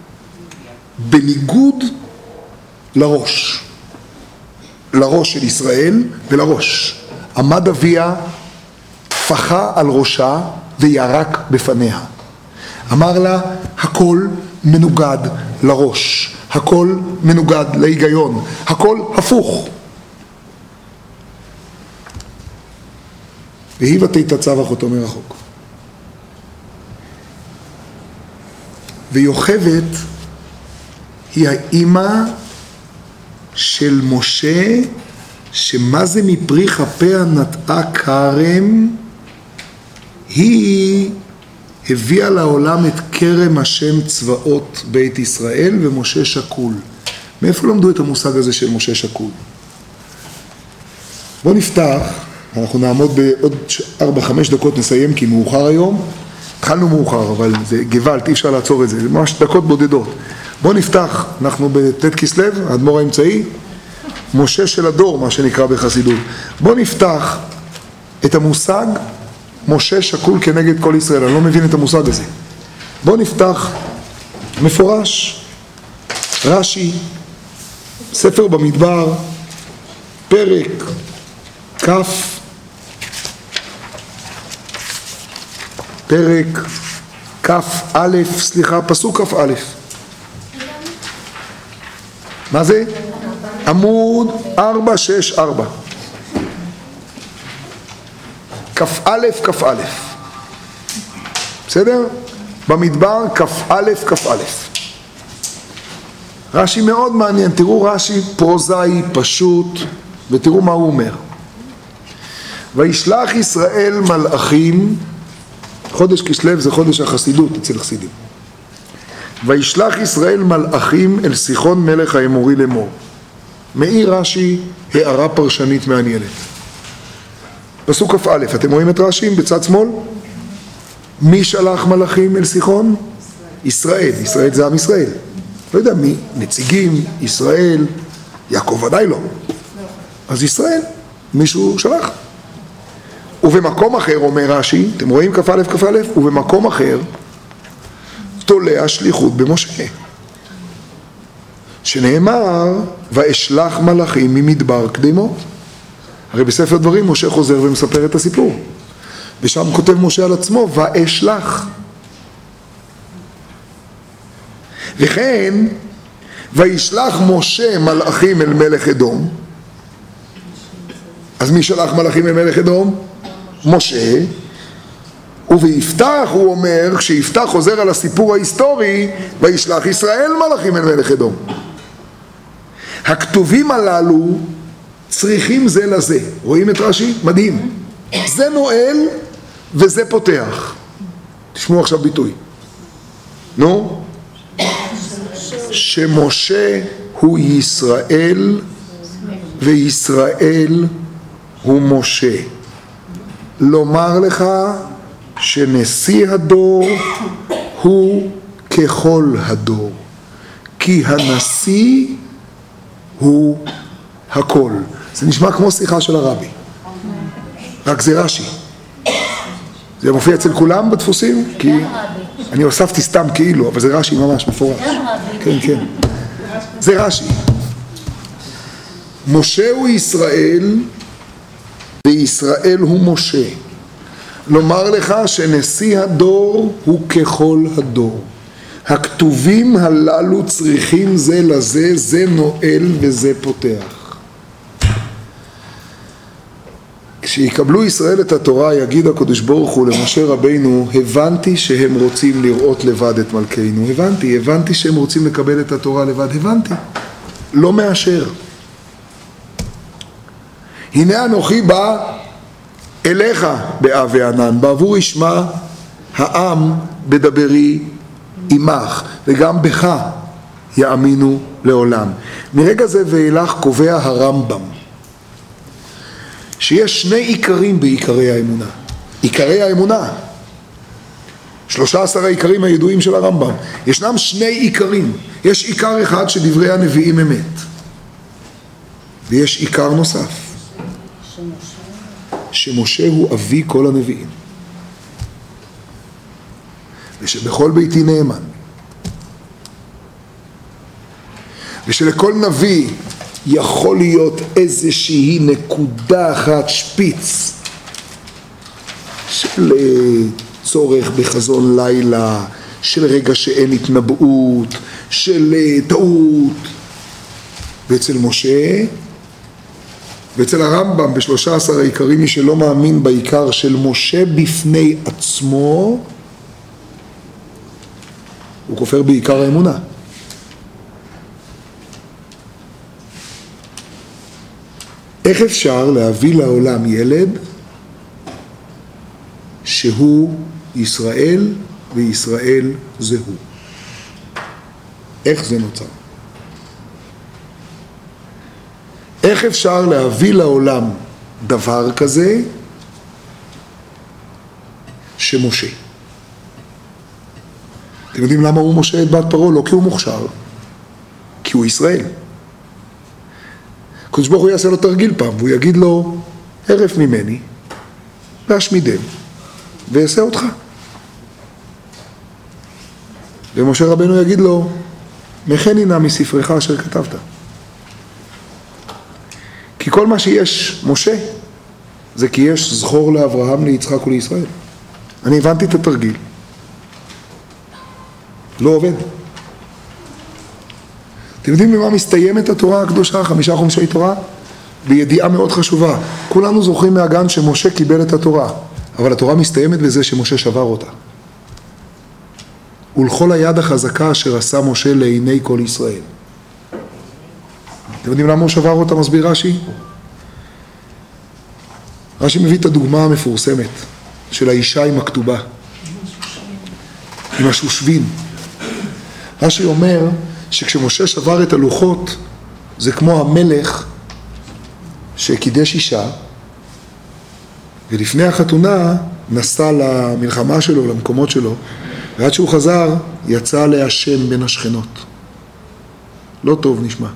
בניגוד לראש של ישראל ולראש. עמד אביה, טפחה על ראשה וירק בפניה. אמר לה, הכל מנוגד לראש, הכל מנוגד להיגיון, הכל הפוך. והיא ותתצב אחותו מרחוק. ויוכבד היא האימא של משה, שמה זה מפרי כפיה נטעה כרם, היא הביאה לעולם את כרם השם צבאות בית ישראל, ומשה שקול. מאיפה למדו את המושג הזה של משה שקול? בואו נפתח, אנחנו נעמוד בעוד 4-5 דקות נסיים כי מאוחר היום. התחלנו מאוחר, אבל זה גוואלד, אי אפשר לעצור את זה, זה ממש דקות בודדות. בואו נפתח, אנחנו בתת כסלו, האדמו"ר האמצעי, משה של הדור, מה שנקרא בחסידות. בואו נפתח את המושג משה שקול כנגד כל ישראל. אני לא מבין את המושג הזה. בואו נפתח מפורש, רש"י, ספר במדבר, פרק פסוק כ"א. מה זה? עמוד 464. כ"א. בסדר? במדבר כ"א. רש"י מאוד מעניין, תראו רש"י פרוזאי פשוט, ותראו מה הוא אומר. וישלח ישראל מלאכים, חודש כסלו זה חודש החסידות אצל חסידים. וישלח ישראל מלאכים אל סיחון מלך האמורי לאמור. מאיר רש"י הערה פרשנית מעניינת. פסוק כ"א, אתם רואים את רש"י בצד שמאל? מי שלח מלאכים אל סיחון? ישראל. ישראל זה עם ישראל. לא יודע מי, נציגים, ישראל, יעקב ודאי לא. אז ישראל, מישהו שלח. ובמקום אחר אומר רש"י, אתם רואים כ"א, ובמקום אחר תולה שליחות במשה. שנאמר, ואשלח מלאכים ממדבר קדימות. הרי בספר דברים משה חוזר ומספר את הסיפור. ושם כותב משה על עצמו, ואשלח. וכן, וישלח משה מלאכים אל מלך אדום. אז מי שלח מלאכים אל מלך אדום? משה. וביפתח הוא אומר, כשיפתח חוזר על הסיפור ההיסטורי, וישלח ישראל מלאכים אל מלך אדום. הכתובים הללו צריכים זה לזה. רואים את רש"י? מדהים. זה נועל וזה פותח. תשמעו עכשיו ביטוי. נו? שמשה הוא ישראל וישראל הוא משה. לומר לך שנשיא הדור הוא ככל הדור, כי הנשיא הוא הכל. זה נשמע כמו שיחה של הרבי, רק זה רש"י. זה מופיע אצל כולם בדפוסים? כי אני הוספתי סתם כאילו, אבל זה רש"י ממש מפורש. כן, כן. זה רש"י. משה הוא ישראל וישראל הוא משה. לומר לך שנשיא הדור הוא ככל הדור. הכתובים הללו צריכים זה לזה, זה נועל וזה פותח. כשיקבלו ישראל את התורה, יגיד הקדוש ברוך הוא למשה רבינו, הבנתי שהם רוצים לראות לבד את מלכנו. הבנתי שהם רוצים לקבל את התורה לבד. הבנתי. לא מאשר. הנה אנוכי בא אליך באה וענן, בעבור ישמע העם בדברי עמך, וגם בך יאמינו לעולם. מרגע זה ואילך קובע הרמב"ם שיש שני עיקרים בעיקרי האמונה. עיקרי האמונה, 13 העיקרים הידועים של הרמב"ם, ישנם שני עיקרים. יש עיקר אחד שדברי הנביאים אמת, ויש עיקר נוסף שמשה הוא אבי כל הנביאים, ושבכל ביתי נאמן, ושלכל נביא יכול להיות איזושהי נקודה אחת, שפיץ של צורך בחזון לילה, של רגע שאין התנבאות, של טעות. ואצל משה ואצל הרמב"ם ב13 העיקרים, מי שלא מאמין בעיקר של משה בפני עצמו, הוא כופר בעיקר האמונה. איך אפשר להביא לעולם ילד שהוא ישראל וישראל זה הוא? איך זה נוצר? איך אפשר להביא לעולם דבר כזה שמשה? אתם יודעים למה הוא משה את בת פרעה? לא כי הוא מוכשר, כי הוא ישראל. הקדוש ברוך הוא יעשה לו תרגיל פעם, והוא יגיד לו, הרף ממני ואשמידם ויעשה אותך. ומשה רבנו יגיד לו, מכני נא מספרך אשר כתבת. כי כל מה שיש משה זה כי יש זכור לאברהם, ליצחק ולישראל. אני הבנתי את התרגיל, לא עובד. אתם יודעים במה מסתיימת התורה הקדושה, 5 חומשי תורה? בידיעה מאוד חשובה. כולנו זוכרים מהגן שמשה קיבל את התורה, אבל התורה מסתיימת בזה שמשה שבר אותה. ולכל היד החזקה אשר עשה משה לעיני כל ישראל. אתם יודעים למה הוא שבר אותה? מסביר רש"י. רש"י מביא את הדוגמה המפורסמת של האישה עם הכתובה, עם השושבין. רש"י אומר שכשמשה שבר את הלוחות, זה כמו המלך שקידש אישה, ולפני החתונה נסע למלחמה שלו, למקומות שלו, ועד שהוא חזר יצא להשם בין השכנות. לא טוב נשמע.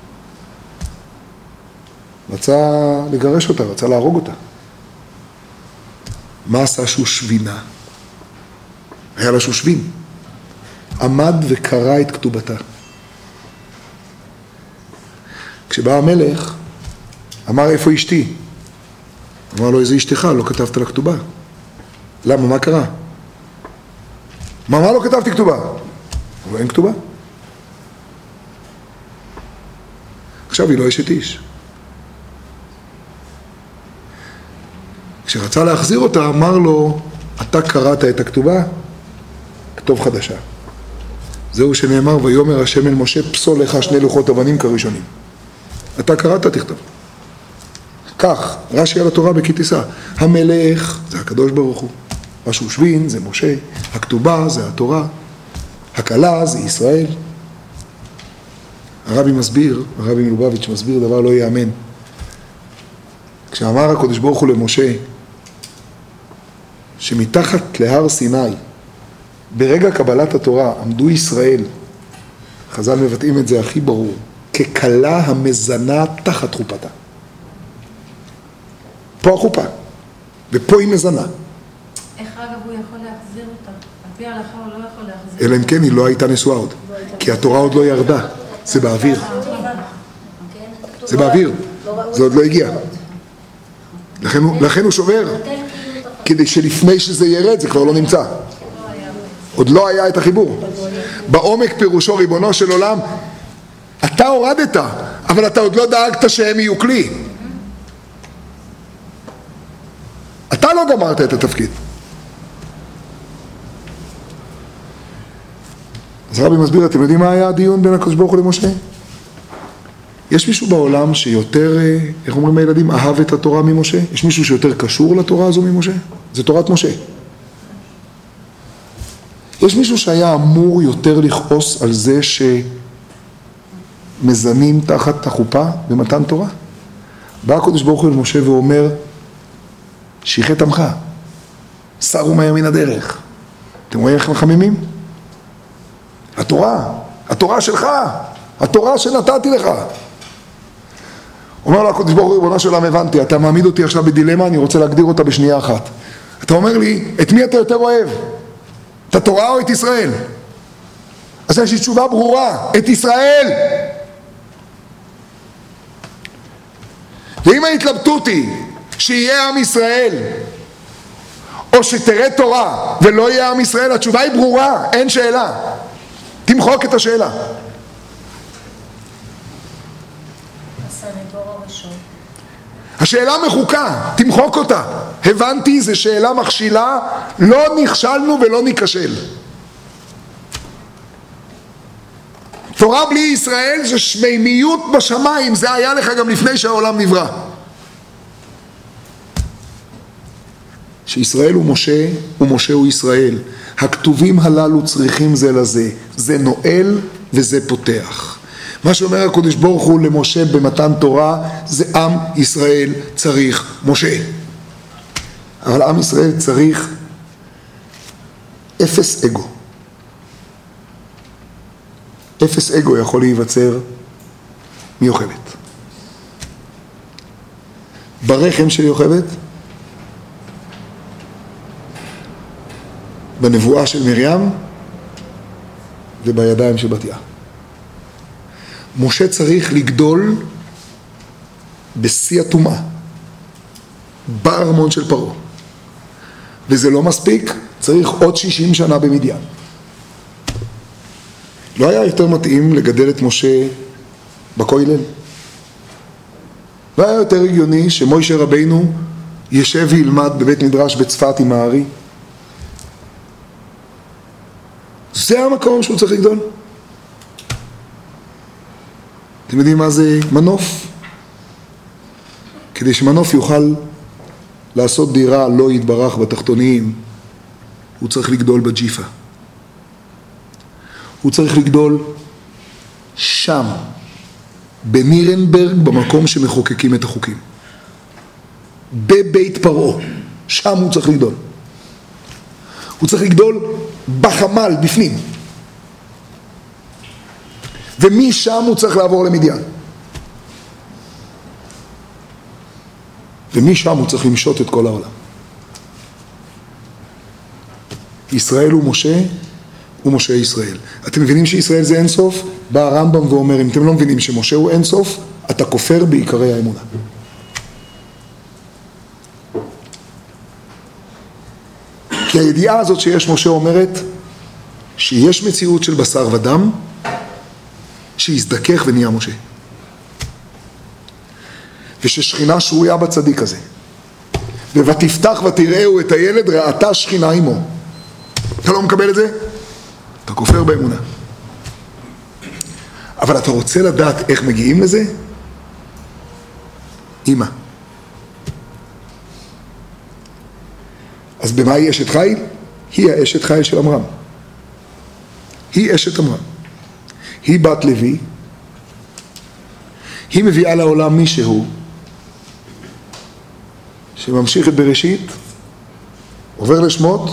רצה לגרש אותה, רצה להרוג אותה. מה עשה שושבינה? היה לה שושבין. עמד וקרא את כתובתה. כשבא המלך, אמר איפה אשתי? אמר לו, איזה אשתך? לא כתבת לה כתובה. למה? מה קרה? מה לא כתבתי כתובה? אבל אין כתובה. עכשיו היא לא אשת איש. כשרצה להחזיר אותה, אמר לו, אתה קראת את הכתובה? כתוב חדשה. זהו שנאמר, ויאמר השם אל משה, פסול לך 2 לוחות אבנים כראשונים. אתה קראת, תכתוב. כך, רש"י על התורה בכי תישא. המלך זה הקדוש ברוך הוא. השושבין זה משה. הכתובה זה התורה. הכלה זה ישראל. הרבי מלובביץ' מסביר דבר לא יאמן. כשאמר הקדוש ברוך הוא למשה, שמתחת להר סיני, ברגע קבלת התורה, עמדו ישראל, חז"ל מבטאים את זה הכי ברור, ככלה המזנה תחת חופתה. פה החופה, ופה היא מזנה. איך אגב הוא יכול להחזיר אותה? על פי ההלכה הוא לא יכול להחזיר. אלא אם כן היא לא הייתה נשואה עוד, כי התורה עוד לא ירדה, זה באוויר. זה באוויר, זה עוד לא הגיע. לכן הוא שובר, כדי שלפני שזה ירד זה כבר לא נמצא. עוד לא היה את החיבור. בעומק פירושו ריבונו של עולם, אתה הורדת, אבל אתה עוד לא דאגת שהם יהיו כלי. אתה לא גמרת את התפקיד. אז הרבי מסביר, אתם יודעים מה היה הדיון בין הקדוש ברוך הוא למשה? יש מישהו בעולם שיותר, איך אומרים הילדים, אהב את התורה ממשה? יש מישהו שיותר קשור לתורה הזו ממשה? זה תורת משה. יש מישהו שהיה אמור יותר לכעוס על זה שמזנים תחת החופה במתן תורה? בא הקדוש ברוך הוא אל משה ואומר, שיחת עמך, סרו מהר מן הדרך. אתם רואים איך מחממים? התורה שלך, התורה שנתתי לך. אומר לו הקדוש ברוך הוא, ריבונו של עולם, הבנתי, אתה מעמיד אותי עכשיו בדילמה, אני רוצה להגדיר אותה בשנייה אחת. אתה אומר לי, את מי אתה יותר אוהב? את התורה או את ישראל? אז יש לי תשובה ברורה, את ישראל. ואם ההתלבטות היא שיהיה עם ישראל, או שתראה תורה ולא יהיה עם ישראל, התשובה היא ברורה, אין שאלה. תמחוק את השאלה. השאלה מחוקה, תמחוק אותה. הבנתי, זו שאלה מכשילה, לא נכשלנו ולא ניכשל. תורה בלי ישראל זה שמימיות בשמיים, זה היה לך גם לפני שהעולם נברא. שישראל הוא משה ומשה הוא ישראל. הכתובים הללו צריכים זה לזה, זה נועל וזה פותח. מה שאומר הקדוש ברוך הוא למשה במתן תורה, זה עם ישראל צריך משה. אבל עם ישראל צריך אפס אגו. אפס אגו יכול להיווצר מיוחדת. ברחם של יוחדת, בנבואה של מרים ובידיים של בתיה. משה צריך לגדול בשיא הטומאה, בארמון של פרעה. וזה לא מספיק, צריך עוד 60 שנה במדיין. לא היה יותר מתאים לגדל את משה בכולל? לא היה יותר הגיוני שמוישה רבינו ישב וילמד בבית מדרש בצפת עם הארי? זה המקום שהוא צריך לגדול. אתם יודעים מה זה מנוף? כדי שמנוף יוכל לעשות דירה לא יתברך בתחתוניים, הוא צריך לגדול בג'יפה. הוא צריך לגדול שם, בנירנברג, במקום שמחוקקים את החוקים. בבית פרעה, שם הוא צריך לגדול. הוא צריך לגדול בחמל, בפנים. ומשם הוא צריך לעבור למדיין. ומשם הוא צריך למשות את כל העולם. ישראל הוא משה, הוא משה ישראל. אתם מבינים שישראל זה אין סוף? בא הרמב"ם ואומר, אם אתם לא מבינים שמשה הוא אין סוף, אתה כופר בעיקרי האמונה. כי הידיעה הזאת שיש משה אומרת שיש מציאות של בשר ודם שיזדכך ונהיה משה. וששכינה שרויה בצדיק הזה. ותפתח ותראהו את הילד ראתה שכינה עמו. אתה לא מקבל את זה? אתה כופר באמונה. אבל אתה רוצה לדעת איך מגיעים לזה? אמא. אז במה היא אשת חיל? היא האשת חיל של אמרם. היא אשת אמרם. היא בת לוי. היא מביאה לעולם מישהו שממשיך את בראשית, עובר לשמות,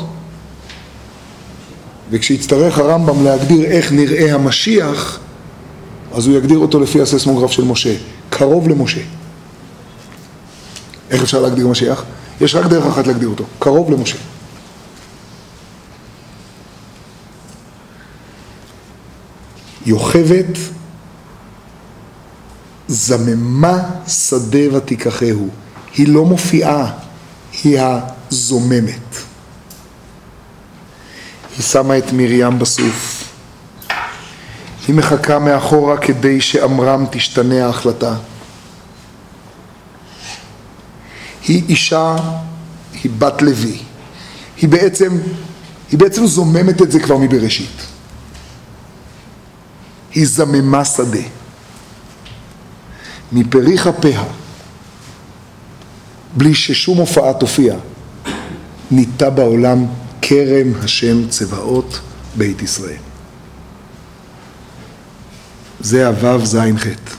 וכשיצטרך הרמב"ם להגדיר איך נראה המשיח, אז הוא יגדיר אותו לפי הססמוגרף של משה, קרוב למשה. איך אפשר להגדיר משיח? יש רק דרך אחת להגדיר אותו, קרוב למשה. יוכבת זממה שדה ותיקחהו. היא לא מופיעה, היא הזוממת. היא שמה את מרים בסוף. היא מחכה מאחורה כדי שאמרם תשתנה ההחלטה. היא אישה, היא בת לוי. היא בעצם זוממת את זה כבר מבראשית. היא זממה שדה. מפריך פיה, בלי ששום הופעה תופיע, ניטה בעולם כרם השם צבאות בית ישראל. זה הוו זין חטא.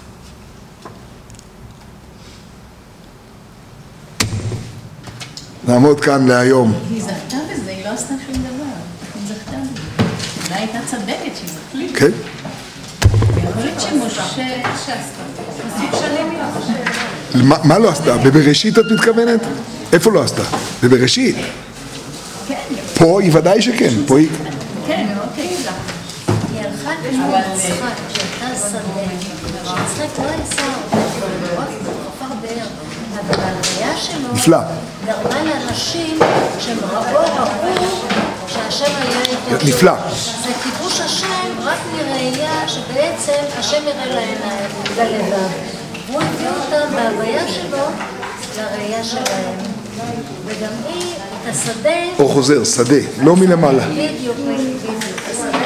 נעמוד כאן להיום. היא זכתה בזה, היא לא עשתה שום דבר. היא זכתה בזה. אולי הייתה צדקת שהיא מחליט. כן? יכול להיות שמשה שעשתה. עשית שנים היא לא חושבת. מה לא עשתה? בבראשית את מתכוונת? איפה לא עשתה? בבראשית. כן. פה היא ודאי שכן. פה היא... כן, אוקיי. היא הלכה כמו יצחק, שהייתה שדה. יצחק לא יצא חפר באר, אבל ההלוויה שלו נפלא. גרמה לאנשים שהם ראו שהשם היה איתו. נפלא. זה כיבוש השם רק מראייה שבעצם השם יראה לעיניים, ללבב. הוא הביא אותם בהלוויה שלו לראייה שלהם. וגם היא, את השדה... או חוזר, שדה, לא מלמעלה. בדיוק, השדה.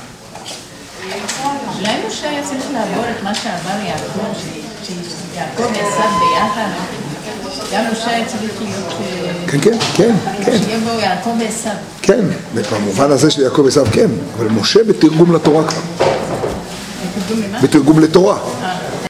אולי משה היה צריך לעבור את מה שעבר יעקב, שיעקב ועשיו ביחד, גם משה היה צריך להיות... כן, כן, כן, כן. שיהיה בו יעקב ועשיו. כן, במובן הזה של יעקב ועשיו כן, אבל משה בתרגום לתורה כבר. בתרגום למה? בתרגום לתורה.